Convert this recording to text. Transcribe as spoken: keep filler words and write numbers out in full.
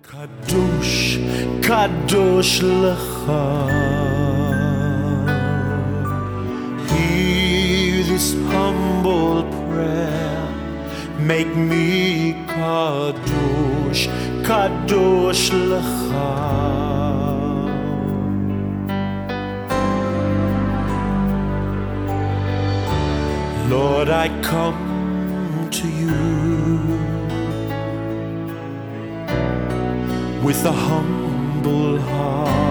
Kadosh, Kadosh Lecha. Hear this humble prayer. Make me Kadosh, Kadosh Lecha. Lord, I come to you with a humble heart.